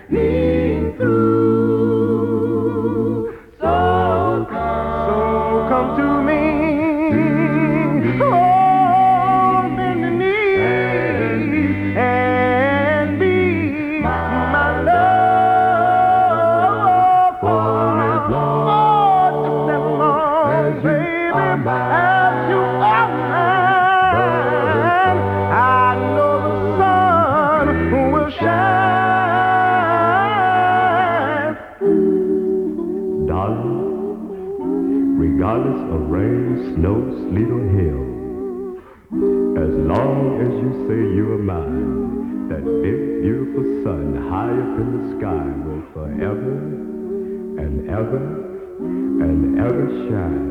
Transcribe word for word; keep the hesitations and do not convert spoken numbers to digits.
me through. So come, so come to me. Oh, bend the knee and be my love for as long, just as long, baby, as you are mine. I know the sun will shine. Darling, regardless of rain, snow, sleet, or hail, as long as you say you are mine, that big, beautiful sun high up in the sky will forever and ever and ever shine.